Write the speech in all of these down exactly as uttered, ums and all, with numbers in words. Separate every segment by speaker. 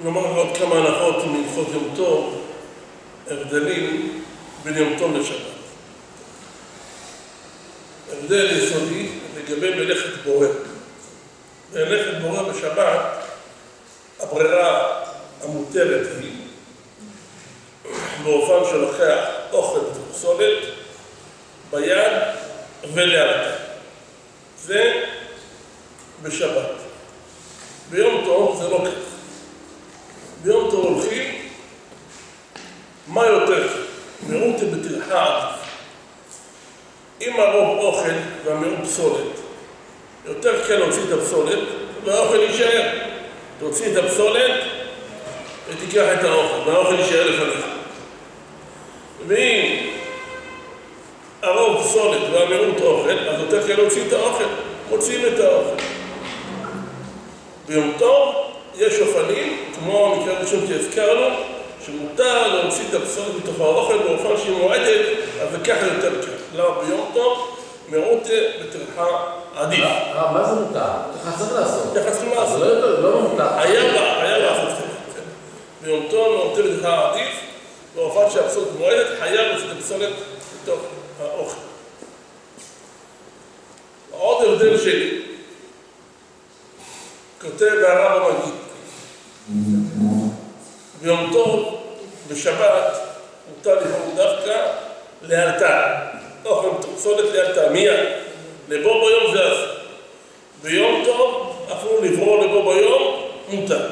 Speaker 1: נאמר עוד כמה הנחות מהלכות יום טוב, הבדלים בין יום טוב לשבת. הבדל יסודי לגבי מלאכת בורא. מלאכת בורא בשבת, הברירה המותרת היא באופן שלוקח אוכל ופסולת ביד ולארתה. זה בשבת. ביום טוב זה לא כך. ביום טוב הולכים, מה יותר? מיעוט בטרחה עדיף. אם הרוב אוכל והמיעוט פסולת, יותר קל להוציא את הפסולת והאוכל יישאר. תוציא את הפסולת ותיקח את האוכל, והאוכל יישאר לפניך. ואם הרוב פסולת והמיעוט אוכל, אז יותר קל להוציא את האוכל, מוציאים את האוכל. ביום טוב יש אופנים, כמו המקרה הראשון שהזכרנו, שמותר להוציא את הפסולת בתוך האוכל באופן שהיא מועדת, אז זה ככה יותר קל. למה ביום טוב מיעוט בטרחה עדיף.
Speaker 2: מה זה מותר? איך צריך לעשות?
Speaker 1: איך צריכים לעשות?
Speaker 2: זה לא מותר.
Speaker 1: היה לעשות את זה. ביום טוב מיעוט בטרחה עדיף, באופן שהפסולת מועדת, חייב להוציא את הפסולת בתוך האוכל. עוד הבדל שלי, כותב הרב המגיד, ביום טוב, בשבת, מותר לבוא דווקא לאלתר. אוכל פסולת לאלתר, מיד. לבוא ביום זה אסור. ביום טוב, אפילו לברוא לבוא ביום, מותר.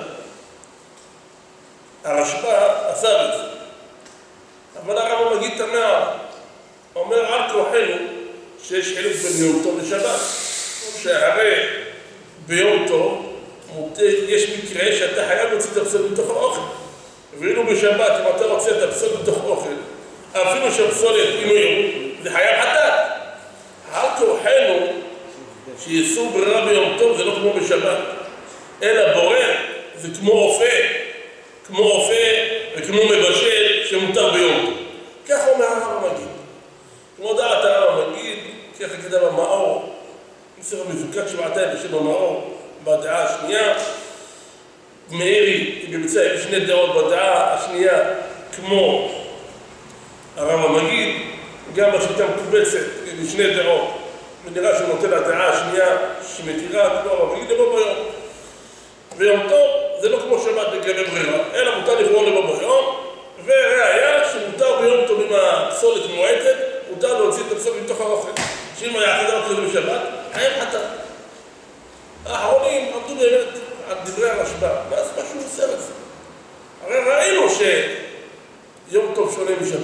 Speaker 1: הרשב"א אסר את זה. אבל הרב המגיד תמה, אומר על כוחנו שיש חילוק בין יום טוב לשבת. שהרי ביום טוב, יש מקרה שאתה חייב להוציא את הפסולת בתוך האוכל. ואילו בשבת, אם אתה רוצה את הפסולת בתוך אוכל, אפילו שהפסולת עינויים, זה חייב חטאת. על כוחנו, שיסור ברירה ביום טוב, זה לא כמו בשבת. אלא בורא, זה כמו רופא, כמו רופא וכמו מבשל שמותר ביום טוב. כך אומר הרב המגיד. כמו דעת הרב המגיד, ככה כתב המאור, מסר המזוקק שבעתיים בשם המאור, בדעה השנייה, מאירי במצא עם שני דעות בדעה השנייה כמו הרב המגיד, גם בשיטה מקובצת עם שני דעות, ונראה שהוא נותן לדעה השנייה שמתירה כמו הרב המגיד לבוא ביום. ויום טוב זה לא כמו שבת לגבי ברירה, אלא מותר לברוא לבוא ביום, וראיה שמותר ביום טוב עם הפסולת מועטת, מותר להוציא את הפסולת מתוך האוכל. שאם היה חדר כזה בשבת, חייב חטאת. האחרונים עמדו באמת על דברי הרשב"א, ואז מה שהוא עושה את זה. הרי ראינו שיום טוב שונה משבת.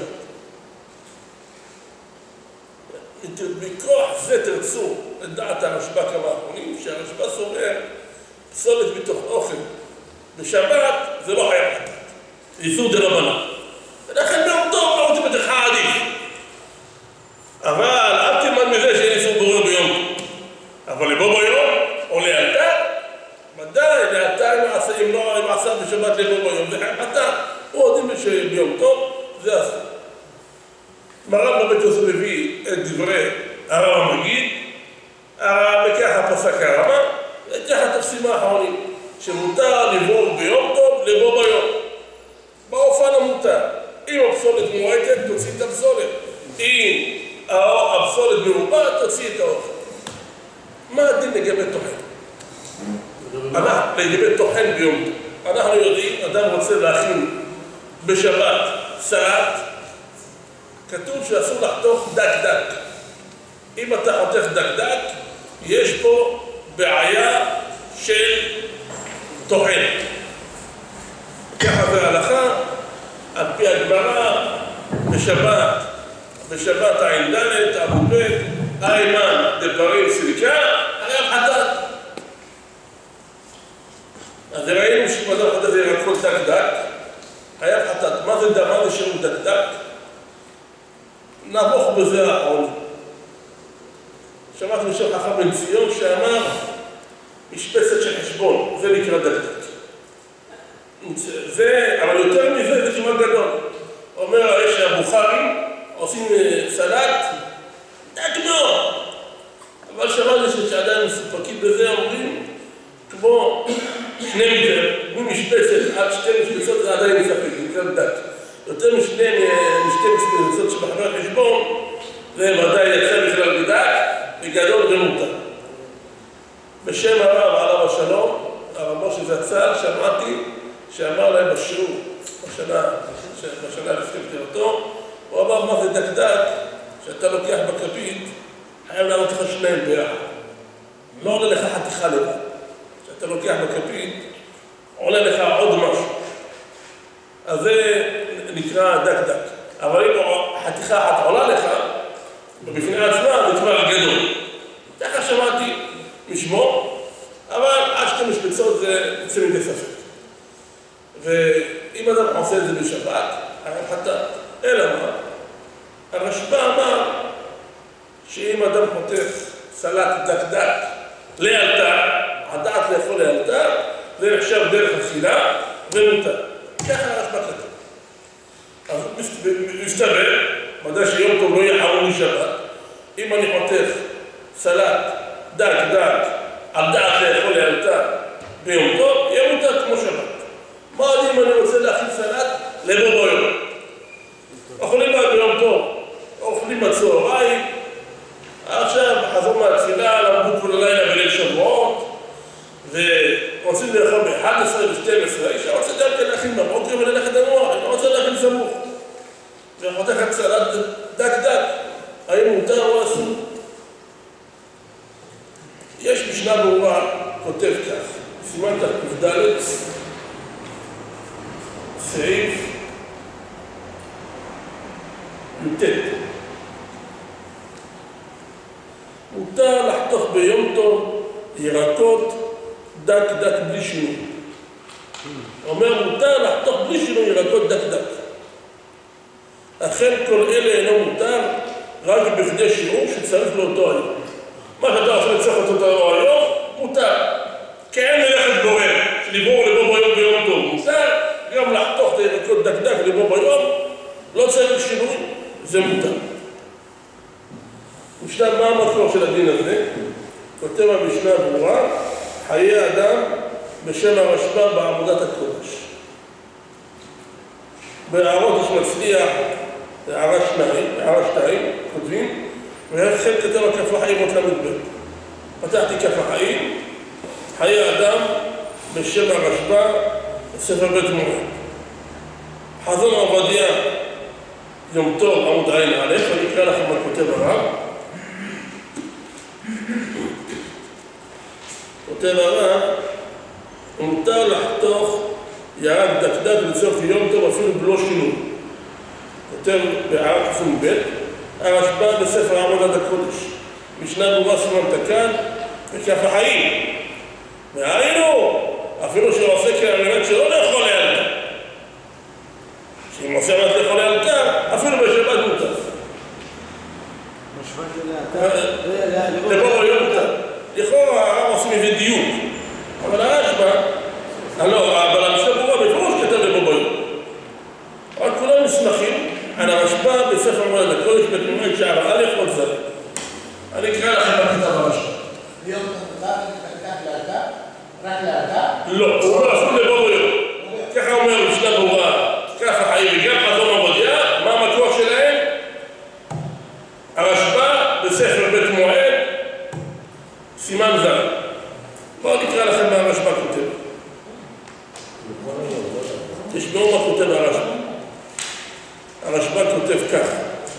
Speaker 1: בכוח זה תרצו את דעת הרשב"א כמה האחרונים, שהרשב"א סובר פסולת בתוך אוכל בשבת זה לא חייב חטאת. איסור דרבנן. ולכן ביום טוב לא רוצים בטרחה עדיף. אבל אל תלמד מזה שאין איסור בורא ביום טוב. אבל לבוא ביום או לאלתר, ודאי לאלתר אם לא מעשה בשבת לבוא ביום, זה חייב חטאת. הוא יודעים שביום טוב זה אסור. מרן בבית יוסף מביא את דברי הרב המגיד, וככה פסק הרמה, וככה תפסים האחרונים, שמותר לברוא ביום טוב, לבוא ביום. באופן המותר. אם הפסולת מועטת, תוציא את הפסולת. אם הפסולת מרובה, תוציא את האוכל. מה הדין לגבי טוחן? לגבי טוחן ביום טוב. אנחנו יודעים, אדם רוצה להכין בשבת סלט, כתוב שאסור לחתוך דק דק. אם אתה חותך דק דק, יש פה בעיה של טוחן. ככה זה ההלכה, על פי הגמרא, בשבת, בשבת העין דלת, אבו בית, איימן, דברים סיליקה, היה חטאת. אז ראינו שאם אדם חטאת זה ירקות דק דק, היה חטאת. מה זה דמה לשם דק דק? נבוך בזה האחרון. שמעתי משם חכם בן ציון שאמר משפצת של חשבון, זה נקרא דק דק. זה, אבל יותר מזה זה כמעט גדול. אומר, יש הבוכרים עושים סלט, דק מאוד. אבל שמעתי שעדיין מסופקים בזה אומרים, כמו שני משבצת עד שתי משבצות זה עדיין ספק, זה נקרא דת. יותר משני משבצות שבחבר חשבון, זה ודאי יצא בכלל בדת, בגדול ומותר. בשם הרב עליו השלום, הרב משה זצ"ל, שמעתי שאמר להם בשיעור, בשנה, בשנה לפני פטירתו, הוא אמר מה זה דקדק, שאתה לוקח בכפית, חייב לעלות לך שניים ביחד. לא עולה לך חתיכה לבד. שאתה לוקח בכפית, עולה לך עוד משהו. אז זה נקרא דקדק. אבל אם חתיכה אחת עולה לך, ובפני עצמה זה כבר גדול. ככה שמעתי משמו, אבל עד שתי משבצות זה יוצא מדי ספק. ואם אדם עושה את זה בשבת, הרי חטא. אלא מה? הרשב"א אמר שאם אדם חותך סלט דקדק לאלתר, הדעת לאכול לאלתר, זה נחשב דרך אכילה ומותר. ככה הרשב"א כתב. אז מסתבר, מדע שיום טוב לא יהיה חרום משבת, אם אני חותך סלט דקדק על דעת לאכול לאלתר ביום טוב, יהיה מותר כמו שבת. מה עוד אם אני רוצה להכין סלט לבוא ביום? אוכלים בה ביום טוב, אוכלים בצהריים, עכשיו חזרו מהתפילה, למדו כל הלילה בליל שבועות, ורוצים לאכול ב-אחת עשרה ו-שתים עשרה, אישה רוצה גם כן להכין בבוקר וללכת לנוח, אני לא רוצה להכין סמוך. וחותכת סלט דק-דק, האם מותר או אסור? יש משנה ברורה, כותב כך, סימן תק"ד, סעיף י"ט. מותר לחתוך ביום טוב ירקות דק דק בלי שינוי. אומר מותר לחתוך בלי שינוי ירקות דק דק. אכן כל אלה אינו מותר רק בכדי שיעור שצריך לאותו היום. מה שאתה עושה לצריך אותו היום, מותר. כי אין ללכת גורם, שלבור לבוא ביום ביום טוב. מותר גם לחתוך את הירקות דק דק לבוא ביום, לא צריך שינוי, זה מותר. משנה, מה המקור של הדין הזה? כותב המשנה ברורה, חיי אדם בשם הרשב"א בעבודת הקודש. בהערות יש מצליח, הערה שניים, הערה שתיים, כותבים, ולכן כתב הכף החיים עוד למדבר. פתחתי כף החיים, חיי אדם בשם הרשב"א, ספר בית מועד. חזון עובדיה, יום טוב, עמוד עין א', אני אקרא לכם מה כותב הרב. כותב הרב, מותר לחתוך ירק דקדק לצורך יום טוב אפילו בלא שינוי. כותב בהערת חום ב', הרשב"א בספר עבודת הקודש. משנה ברורה סימן תק"ד וכף החיים. והיינו, אפילו שהוא עושה כעמדת שלא לאכול לאלתר. שאם עושה עמדת לאכול לאלתר, אפילו בשבת מותר.
Speaker 3: משמעת לאלתר?
Speaker 1: לבוא ביום מותר. לכאורה הרב עושים איזה דיוק. אבל הרשב"א, לא, אבל המשנה ברורה בפירוש כתב לבוא ביום. אבל כולם מסמכים על הרשב"א בספר עבודת הקודש בתמונת שער א' עוד זר. אני אקרא לכם בכתב הרשב"א.
Speaker 4: ביום מותר לקחת לאלתר? רק לאלתר?
Speaker 1: לא, הוא לא אפילו לבוא ביום. ככה אומר משנה ברורה, כף החיים וגם חזון עובדיה, מה המקור שלהם? הרשב"א בספר בית מועד, סימן זר. בואו נקרא לכם מה הרשב"א כותב. תשמעו מה כותב הרשב"א. הרשב"א כותב כך: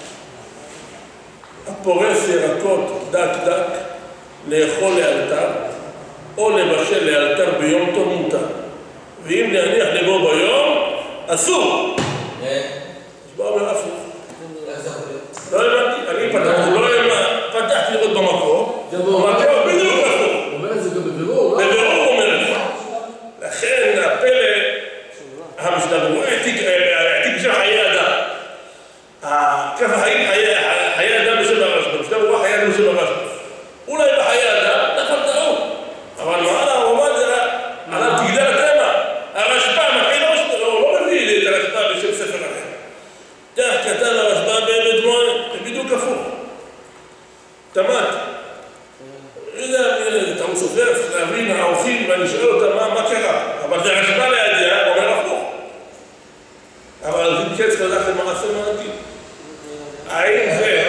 Speaker 1: הפורס ירקות דק דק לאכול לאלתר או לבשל לאלתר ביום טוב מותר, ואם להניח לבוא ביום אסור. תשמעו אומר אסור. לא הבנתי, אני פתחתי, לא פתחתי לראות במקור, במקור בדיוק אסור.
Speaker 2: הוא אומר את זה גם בבירור, לא?
Speaker 1: בבירור הוא אומר את זה. לכן הפלא המשנה ברורה העתיק של חיי אדם. כף החיים חיי אדם בשם הרשב"א, המשנה ברורה חיי אדם בשם הרשב"א. אולי בחיי אדם נפל טעות, אבל מעלה הרומד עליו תגדל התמה. הרשב"א מתחיל לא מביא את הרשב"א בשם ספר אחר. כך כתב הרשב"א בבית מועד, זה בדיוק הפוך. תמת, אני יודע, אתה מסופר, צריך להבין, האורחים, ואני שואל אותם מה, מה קרה. אבל זה רשב"א לידיעה, הוא אומר הפוך. אבל אם כן צריך לדעת למעשה מענקים. האם זה...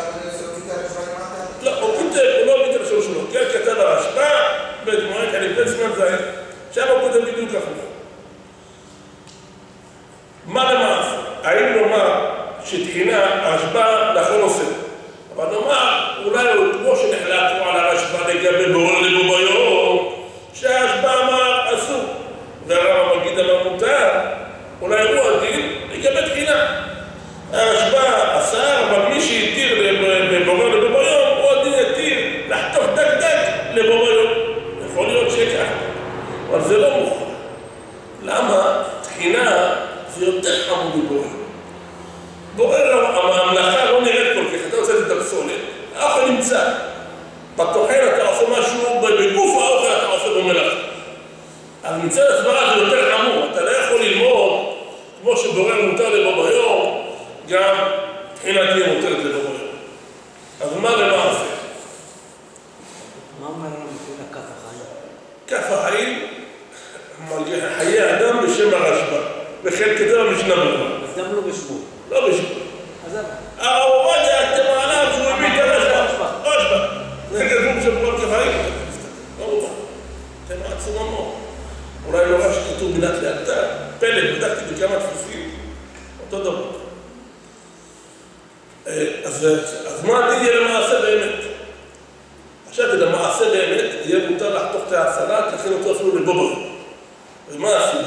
Speaker 1: לא, הוא כותב, הוא לא כותב לשאול שלו. כן, כתב הרשב"א, בגמרא, אני פן סימן זין, שם הוא כותב בדיוק ככה. מה למעשה? האם נאמר שתחינה הרשב"א נכון עושה? אבל נאמר, אולי הוא כמו שנחלקו על הרשב"א לגבי בורר לבו ביום, שהרשב"א אמר אסור, והרב המגיד אמר מותר, אולי הוא הדין לגבי תחינה. הרשב"א אסר, אבל מי שהתיר לבורר לבו ביום, הוא הדין התיר לחתוך דק דק לבו ביום. יכול להיות שכך, אבל זה לא מוכר. למה? תחינה זה יותר חמור מבורר. בורר, הממלכה לא נראית כל כך, אתה עושה את הפסולת, האוכל נמצא. בטוחן אתה עושה משהו, בגוף האוכל אתה עושה במלאכה. אבל מצד הסברה זה יותר חמור, אתה לא יכול ללמוד, כמו שבורר מותר לבוא ביום, גם תחינה תהיה מותרת לבוא ביום. אז מה למעשה?
Speaker 3: מה אומר לנו תחינה כף החיים?
Speaker 1: כף החיים, חיי אדם בשם הרשב"א, וכן כתב המשנה ברורה.
Speaker 3: אז גם לא בשמו.
Speaker 1: לא בשמו.
Speaker 3: אז למה?
Speaker 1: הרב עובדיה, אתם מעליו שהוא הביא את הרשב"א. רשב"א. זה כתוב שבוע כף החיים. לא מובן. אתם עצממו. אולי לא רב שכתוב בינת לאלתר. פלט, בדקתי בכמה דפוסים. אותו דבר. אז, אז מה הדין יהיה למעשה באמת? עכשיו, למעשה באמת, יהיה מותר לחתוך את הסלט, לכן אותו אפילו לבובר. ומה הסיבה?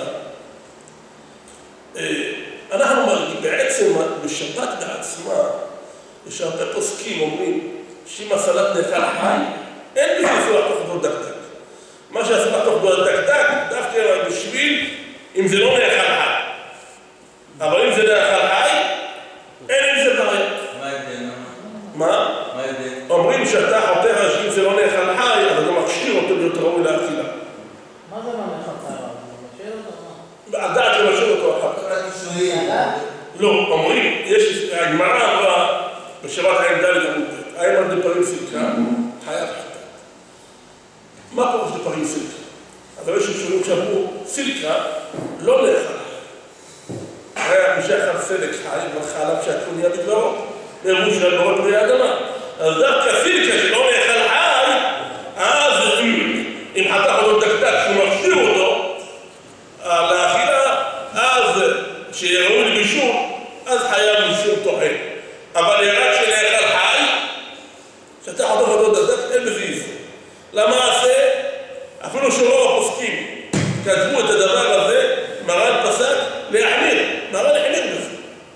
Speaker 1: אנחנו מרגיעים, בעצם בשבת בעצמה, יש הרבה פוסקים אומרים שאם הסלט נאכל חי, אין בזה איסור לחתוך בו דקדק. מה שאסור לחתוך בו דקדק, דווקא בשביל אם זה לא נאכל חי. אבל אם זה נאכל חי, אין עם זה בעיה.
Speaker 5: מה ההבדל?
Speaker 1: מה?
Speaker 5: מה ההבדל?
Speaker 1: אומרים שאתה חותר שאם זה לא נאכל חי, אז אתה מכשיר אותו להיות ראוי לאכילה.
Speaker 4: מה זה מה לחצה? זה משאיר אותו מה?
Speaker 1: הדעת למשאיר אותו אחר כך. לא, אומרים, יש, הגמרא אמרה בשבת העין ד' עמוד ב', האם על דפרים סילקה, חייב חטאת. מה פירוש דפרים סילקה? אבל יש שואלים שאמרו, סילקה לא נאכל. הרי מי שאכל סלק חי, וחלב שהכל נהיה בדברו, והראו של בורא פרי האדמה. אז דווקא סילקה שלא נאכל חי, אז אם חתך אותו דקדק שהוא מכשיר אותו, לאכילה, אז שיראו לבישור, אז חייב בישור טוחן. אבל רק שנאכל חי, שאתה חתוך אותו דקדק, אין בזה איסור. למעשה, אפילו שרוב הפוסקים כתבו את הדבר הזה, מרן פסק להחמיר, מרן החמיר בזה.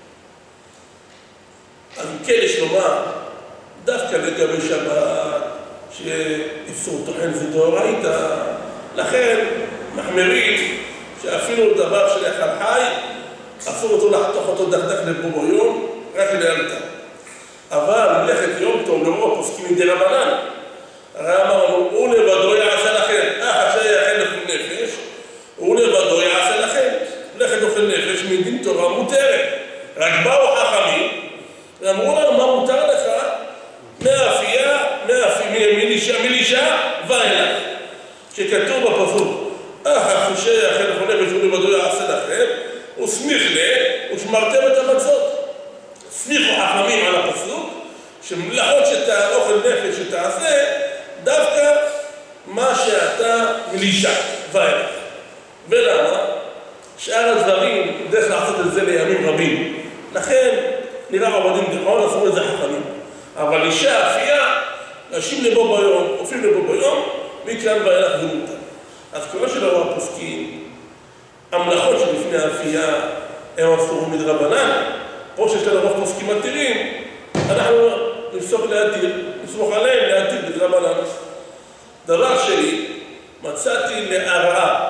Speaker 1: אז כן יש לומר, דווקא לגבי שבת, שאיסור טוחן זה דאורייתא, לכן מחמירים שאפילו דבר שנאכל חי, אסור אותו לחתוך אותו דקדק לבו ביום, רק לאלתר. אבל מלאכת יום טוב לרוב פוסקים מדרבנן. הרי אמרנו, הוא לבדו יעשה לכם, אך אשר יאכל אוכל נפש, הוא לבדו יעשה לכם. מלאכת אוכל נפש מדין תורה מותרת. רק באו חכמים, ואמרו לנו מה מותר לך, מאפייה, מאפייה, מלישה ואילך. שכתוב בפסוק, אך אשר יאכל אוכל נפש, הוא לבדו יעשה לכם, וסמיך לה, ושמרתם את המצות. סמיכו חכמים על הפסוק, שמלאכות שתאכל נפש שתעשה, דווקא מה שאתה מלישה ואילך. ולמה? שאר הדברים, דרך לעשות את זה לימים רבים. לכן, נראה עבדים דחון, עשו את זה חכמים. אבל אישה, אפייה, נשים לבו ביום, אופים לבו ביום, מכאן ואילך זה מותר. אז כמו שלא הפוסקים, המלאכות שלפני האפייה הם אסורים מדרבנן, או שיש לנו רוב פוסקים מתירים, אנחנו נפסוק להתיר, נסמוך עליהם להתיר בדרבנן. דבר שני, מצאתי להרעה.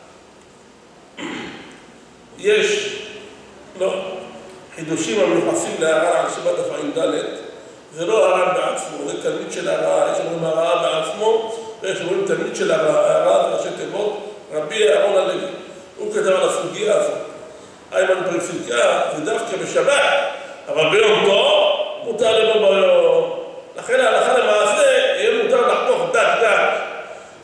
Speaker 1: יש, לא, חידושים המיוחסים להרעה על שבת דף ד', זה לא הרע בעצמו, זה תלמיד של הרעה, יש לנו הרעה בעצמו, ויש לנו תלמיד של הרעה, זה ראשי תיבות, רבי אהרון הלוי. הוא כתב על הסוגיה הזאת. איימן פריפיקה זה דווקא בשבת, אבל ביום טוב מותר לבוא ביום. לכן ההלכה למעשה יהיה מותר לחתוך דק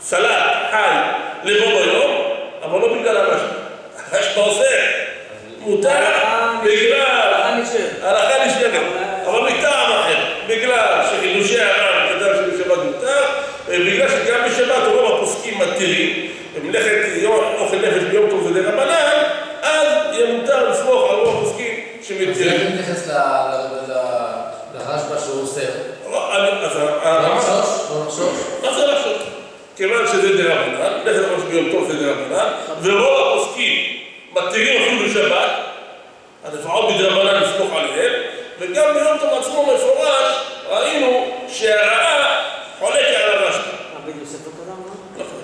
Speaker 1: סלט, חי, לבוא ביום, אבל לא בגלל הרשב"א. הרשב"א עושה, מותר בגלל, הלכה נשארת, אבל מטעם אחר, בגלל שחידושי הר"ן כתב שבשבת מותר, ובגלל שגם בשבת רוב הפוסקים מתירים, במלאכת אוכל נפש ביום טוב ודרבנן, אז יהיה מותר לסמוך על רוב הפוסקים שמתירים.
Speaker 2: אז איך נתייחס לרשב"א שהוא אוסר?
Speaker 1: אז
Speaker 2: לא נחשוש? לא נחשוש?
Speaker 1: מה זה לחשוש? כיוון שזה דרבנן, מלאכת אוכל ביום טוב זה דרבנן, ורוב הפוסקים מתירים אפילו בשבת, אז לפחות בדרבנן נסמוך עליהם, וגם ביום טוב עצמו מפורש ראינו שהרעה חולקת על הרשב"א.
Speaker 3: הבן יוסף הקודם, לא?
Speaker 1: נכון.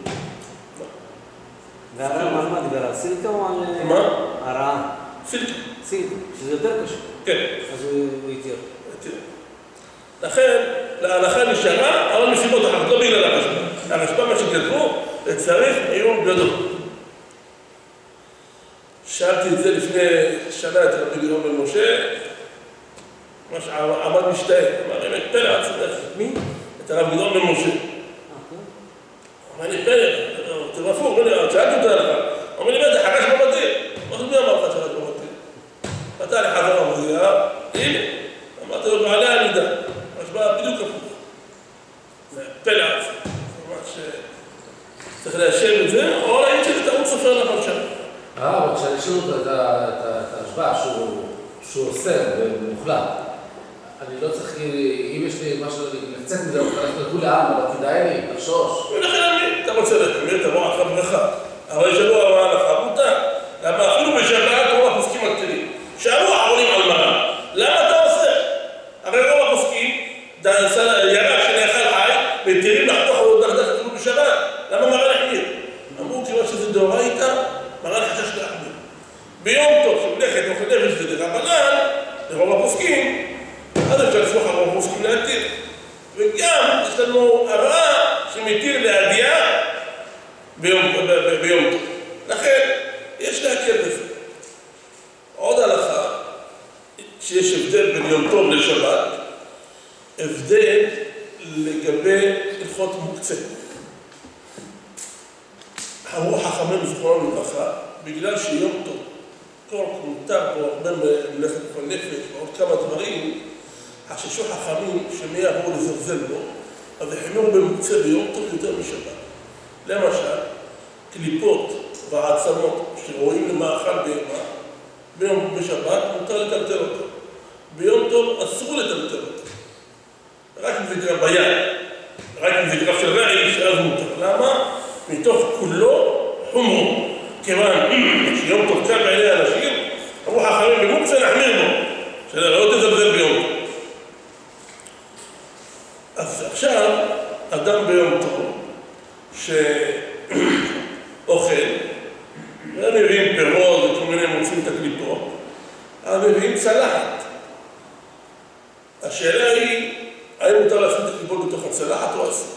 Speaker 3: והרעה על מה דיבר? על סילקה או על...
Speaker 1: מה?
Speaker 3: הרעה.
Speaker 1: סילקה.
Speaker 3: סילקה, שזה יותר קשה.
Speaker 1: כן.
Speaker 3: אז הוא התיר.
Speaker 1: לכן, להלכה נשארה, אבל מסיבות אחרות, לא בגלל הרשב"א. הרשב"א מה שכתבו, צריך עיון גדול. שאלתי את זה לפני שנה את רבי גאון בן משה, ממש עמד משתאה, אמר, באמת פלא עצמך.
Speaker 3: מי?
Speaker 1: את הרב גאון בן משה. אמר לי, פלא, תרפו, שאלתי אותה לך. אמר לי, בטח, חרש במתיר. מה זה מי אמר לך שרש במתיר? פתח לי חזרה, אמר לי, הנה, אמרתי לו, בעלי הנידה. הרשב"א בדיוק הפוך. זה פלא עצמך. ממש צריך להשם את זה, או להגיד שזה טעות סופר לך שם.
Speaker 2: אה, אבל כשאני שואל את הרשב"א שהוא אוסר ומוחלט, אני לא צריך, אם יש לי משהו לצאת מזה, אני צריך לכו לעם, אבל כדאי לי, לחשוש.
Speaker 1: ולכן אני, אתה רוצה לתמיר, תבוא אחר ברכה. אבל יש לנו ההלכה, מותר. למה אפילו בשבת רוב הפוסקים מתירים. שאלו האחרונים על מרן, למה אתה עושה? הרי רוב הפוסקים, ירק שנאכל חי, מתירים לחתוך או דחדך אפילו בשבת. למה מרן החמיר? אמרו, כיוון שזה דאורייתא, מרן חשש להחמיר. ביום טוב שמלאכת אוכל נפש זה דרבנן, לרוב הפוסקים, אז אפשר לסמוך על רוב הפוסקים להתיר. וגם יש לנו הרעה שמתיר להדיעה ביום טוב. לכן, יש להכיר בזה. עוד הלכה, שיש הבדל בין יום טוב לשבת, הבדל לגבי הלכות מוקצה. אמרו חכמים זכרונם לברכה, בגלל שיום טוב, כל מותר פה הרבה מלאכת אוכל נפש ועוד כמה דברים, חששו חכמים שמי יעבור לזלזל בו, אז החמירו במוקצה ביום טוב יותר משבת. למשל, קליפות ועצמות שרואים למאכל בהמה, ביום בשבת מותר לטלטל אותו. ביום טוב אסור לטלטל אותו. רק אם זה קרב ביד, רק אם זה קרב של רעי, שאז מותר. למה? מתוך כולו חומרו. כיוון שיום טוב קל בעיני האנשים, אמרו חכמים במוקצה נחמיר בו, שלא תזלזל ביום טוב. אז עכשיו, אדם ביום טוב, שאוכל, והם מביאים פירות וכל מיני מוצאים את הקליפות, אבל מביאים צלחת. השאלה היא, האם מותר לשים את הקליפות בתוך הצלחת או אסור?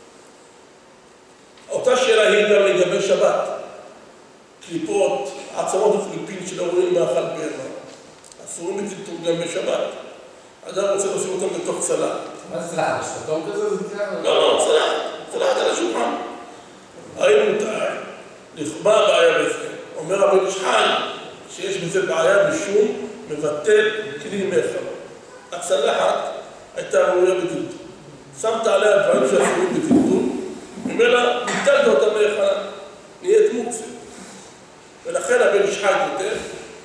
Speaker 1: אותה שאלה היא גם לגבי שבת. קליפות, עצמות וקליפים שלא רואים מאכל בהמה, אסורים בטלטול גם בשבת. אדם רוצה לשים אותם בתוך צלחת.
Speaker 2: מה זה צלחת? שפתום כזה?
Speaker 1: לא, לא, צלחת. צלחת על השולחן. האם מותר? מה הבעיה בזה? אומר רבי ישחן שיש בזה בעיה משום מבטל כלי מאכל. הצלחת הייתה ראויה בטלטול. שמת עליה דברים שאסורים בטלטול, ממילא ביטלת אותה מאכל, נהיית מוקצה. ולכן רבי ישחן כותב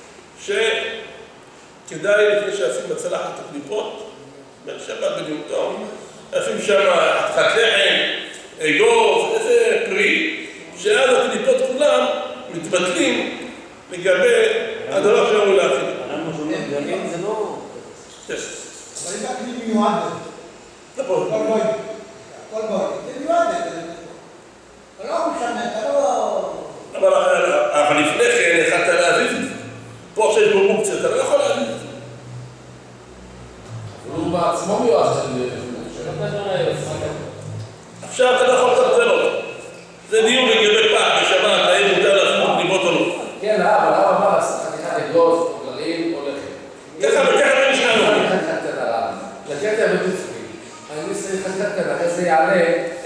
Speaker 1: שכדאי לפני שעשים בצלחת את הקליפות, בשבת בדיוק טוב, עשים שם חתיכת לחם, אגוז, איזה פרי, שאז הקליפות כולם מתבטלים לגבי הדבר שראוי להכין.
Speaker 3: אנחנו שומעים, גרעין זה לא...
Speaker 1: כן.
Speaker 4: אבל אם הכלי מיועד,
Speaker 1: נכון.
Speaker 4: כל בוי, כל בוי, זה מיועד, זה לא משנה, אתה לא...
Speaker 1: אבל לפני כן יכלת להזיז את זה. פה עכשיו יש בו מוקצה, אתה לא יכול להזיז את זה.
Speaker 2: הוא בעצמו מיועד של...
Speaker 1: עכשיו אתה לא יכול לטלטל אותו. זה דיון לגבי פח בשבת, האם מותר לעשות קליפות או לא.
Speaker 2: כן, אבל למה אמר לעשות חתיכת אגוז או גרעין או לחם?
Speaker 1: ככה וככה בין שלנו.
Speaker 2: חתיכת קטנה. לקטע בביצועים. אני מסתכל חתיכת קטנה, אחרי זה יעלה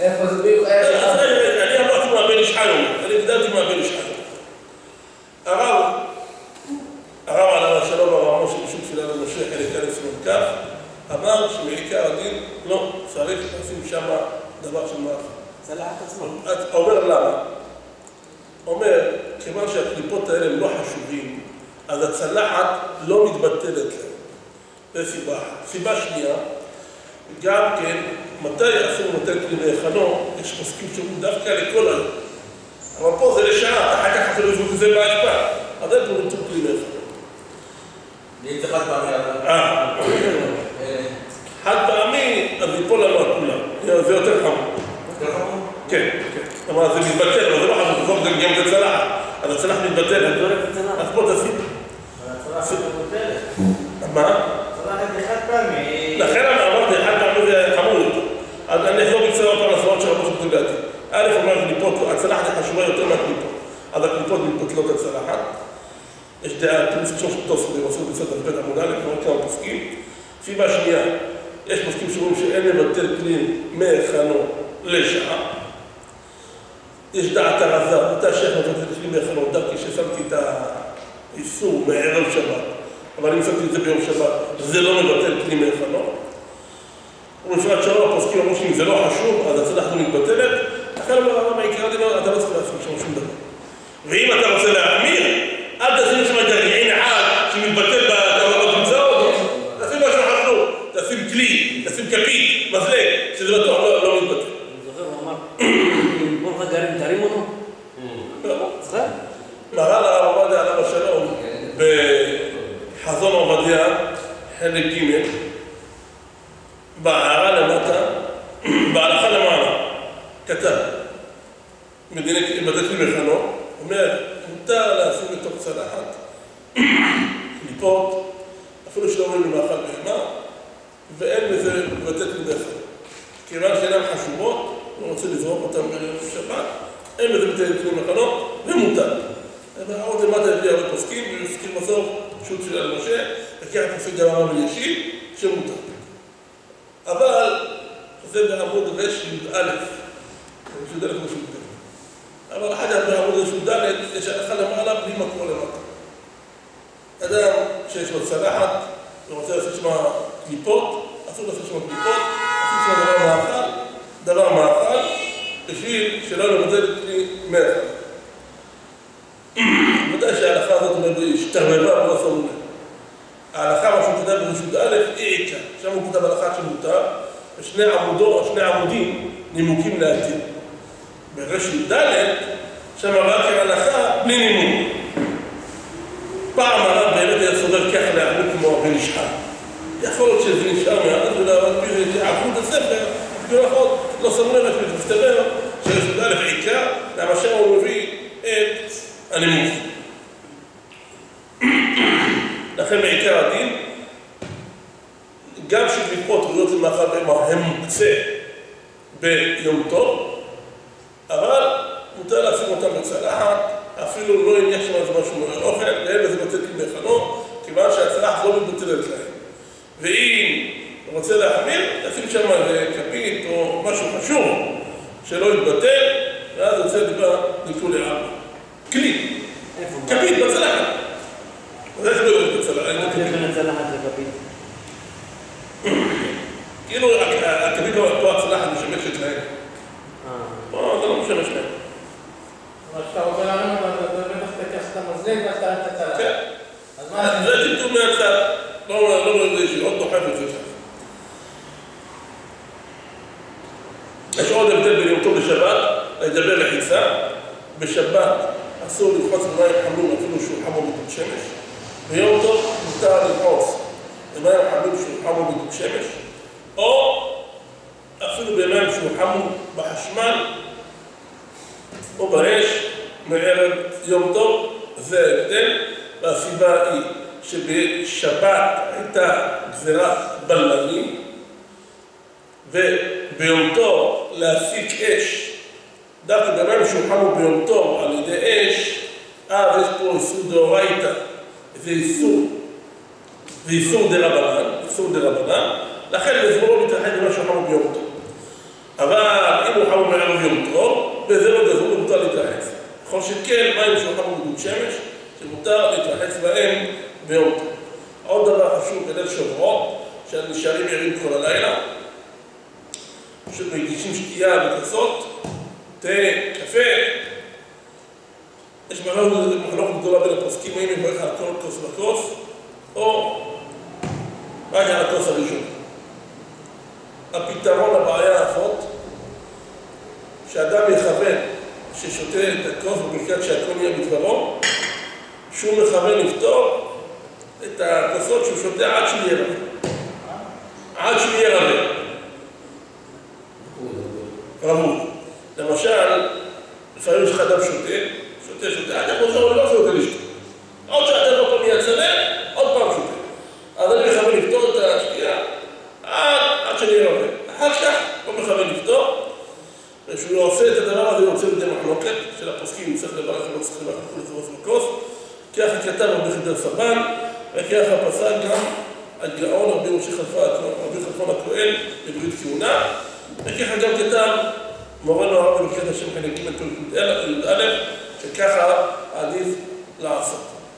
Speaker 2: איפה זה בדיוק?
Speaker 1: אני אמרתי מה בן איש חי אומר, אני גדלתי מה בן איש חי אומר. הרב, הרב עליו השלום הרב משה בשביל תפילה למשה חלק א' סימן כ', אמר שמעיקר הדין לא צריך לשים שם דבר של מערכה.
Speaker 3: צלחת עצמו.
Speaker 1: אומר למה? אומר, כיוון שהקליפות האלה הם לא חשובים, אז הצלחת לא מתבטלת להם. זה סיבה אחת. סיבה שנייה, גם כן, מתי אסור לתת כלי להיכנו, יש פוסקים שאומרים דווקא לכל היום. אבל פה זה לשעה, אחר כך אפילו יזרוק את זה בהשפעה. אז אין פה נתון כלי להיכנו.
Speaker 2: אני צריך חד פעמי.
Speaker 1: אה, חד פעמי, אז ייפול לנו על כולם. זה יותר חמור.
Speaker 2: יותר חמור?
Speaker 1: כן, כן. אבל זה מתבטל, אבל זה לא חשוב, בסוף זה גם את הצלחת. אז הצלחת מתבטל. אז פה תשים.
Speaker 3: הצלחת מתבטלת.
Speaker 1: מה?
Speaker 3: צלחת לחד פעמי.
Speaker 1: לכן אמרתי, חד פעמי זה חמור יותר. אז אני אחזור בקצרה אותם לסורות של רבו שבטו לדעתי. א' אומר קליפות, הצלחת היא חשובה יותר מהקליפות. אז הקליפות מתבטלות הצלחת. יש דעה, תמיד שום שטוס, זה עושה בסדר בית עמוד א', כבר כמה פוסקים. סיבה שנייה, יש פוסקים שאומרים שאין לבטל כלי מהיכנו לשעה. יש דעת הרזה, אותה שייך מבטל כלי מהיכנו, דווקא כששמתי את האיסור מערב שבת, אבל אם שמתי את זה ביום שבת, זה לא מבטל כלי מהיכנו. ובפרט שלום, הפוסקים אמרו שאם זה לא חשוב, אז הצלחת מתבטלת, לכן אומר הרב העיקר דין, אתה לא צריך לעשות שם שום דבר. ואם אתה רוצה להחמיר, אל תשים שם את הגעין אחד שמתבטל בקרבות נמצאות, תשים משהו חשוב, תשים כלי, תשים כפית, מזלג, שזה בטוח לא מתבטל.
Speaker 3: אני זוכר, הוא אמר, בוא לך גרים, תרים אותו? זוכר?
Speaker 1: מרן הרב עובדיה עליו השלום, בחזון עובדיה, חלק ג' בהערה למטה, בהלכה למעלה, כתב, בדק לי מכנו, אומר, מותר לשים בתוך צלחת, קליפות, אפילו שלא אומרים למאכל בהמה, ואין בזה לבטל לי מכנו. כיוון שאינן חשובות, הוא רוצה לזרוק אותם בערב שבת, אין בזה בטל לי מכנו, ומותר. עוד למטה הביא הרבה פוסקים, והזכיר בסוף שוט של על משה, וכך תפסיק גם הרב אלישיב, שמותר. אבל זה בעמוד רש י"א, י"א כמו שי"א. אבל אחת בעמוד רש י"ד יש הלכה למעלה בלי מקור למטה. אדם שיש לו צלחת ורוצה לעשות שמה קליפות, אסור לעשות שמה קליפות, אסור שמה דבר מאכל, דבר מאכל, בשביל שלא לבטל כלי מאכל. ודאי שההלכה הזאת השתרבבה ולא שמו לב. ההלכה, מה שהוא כתב ברשות א', היא עיקה. שם הוא כתב הלכה שמותר, ושני עמודו, שני עמודים נימוקים להתיר. ברשות ד', שם רק ההלכה בלי נימוק. פעם הרב באמת היה סובר כך לעמוד כמו בן איש חי. יכול להיות שזה נשאר מאז, ולהביא עמוד הספר, ולכות, לא שמו לב, מסתבר שרשות א' עיקה, למה שם הוא מביא את הנימוקים. לכן בעיקר הדין, גם שקליפות ראויות למאכל בהמה הם מוקצה ביום טוב, אבל מותר לשים אותם בצלחת, אפילו לא יניח שם איזה משהו מאוכל, ואין בזה בטל כלי מהיכנו, כיוון שהצלחת לא מתבטלת להם. ואם רוצה להחמיר, לשים שם איזה כפית או משהו חשוב שלא יתבטל, ואז יוצא דבר נקול לארבע. כלי, כפית בצלחת. זה זה לא יורד בצלחת.
Speaker 3: מה זה בין הצלחת לכפית?
Speaker 1: כאילו הכפית לא הצלחת משמשת להם. לא, זה לא משמש להם.
Speaker 5: אבל כשאתה רוצה לענות, אתה בטח תקח את המזלג ואתה רק את הצלחת.
Speaker 1: כן.
Speaker 5: אז מה
Speaker 1: זה טיפול מהצד. לא רואים זה ישירות, דוחף את זה. יש עוד הבדל בין יום טוב לשבת, לדבר לחיצה. בשבת אסור ללחוץ במים חמים אפילו שהוא חמו בדוק שמש. ביום טוב מותר ללחוץ במים חמים שהוא חמו בדוק שמש, או אפילו במים שהוא חמו בחשמל או באש מערב יום טוב. זה ההבדל, והסיבה היא שבשבת הייתה גזירת בלמים, וביום טוב להפיק אש דווקא במים שהוא חמו ביום טוב על ידי אש, אז יש פה איסור דאורייתא, זה איסור, זה איסור דרבנן, איסור דרבנן, לכן זה לא מתרחק במה שהוא חמו ביום טוב. אבל אם הוא חמור מערב יום טוב, וזה לא גזור, מותר להתרחץ. בכל שכן, מים שהוא חמור בדוד שמש, שמותר להתרחץ בהם ביום טוב. עוד דבר חשוב, בליל שבועות, שנשארים ערים כל הלילה, שמגישים שתייה בכוסות, תה, קפה. יש מחלוקת גדולה בין הפוסקים, האם יברך על כל כוס וכוס, או רק על הכוס הראשון. הפתרון לבעיה הזאת, שאדם יכוון ששותה את הכוס וברכת שהכל יהיה בדברו, שהוא מכוון לפתור את הכוסות שהוא שותה עד שהוא יהיה רבה. עד שהוא יהיה רבה. רבו. למשל, לפעמים יש לך אדם שותה, שותה, שותה, עד איך הוא לא שותה לשתות. עוד שאתה לא פעם יצלם, עוד פעם שותה. אז אני מכוון לפתור את השתייה עד שאני יהיה רבה. אחר כך הוא מכוון לפתור, ושהוא עושה את הדבר הזה, הוא עושה לידי מחלוקת של הפוסקים, צריך לברך, לא צריך לברך כול לצורך לכוס. ככה כתב רבי חדר סבן, וככה פסק גם הגאון רבי משה חלפון הכהן בברית כהונה, וככה גם כתב מורנו הרב בברכת השם חלק ג' פרק י"א, שככה עדיף לעשות.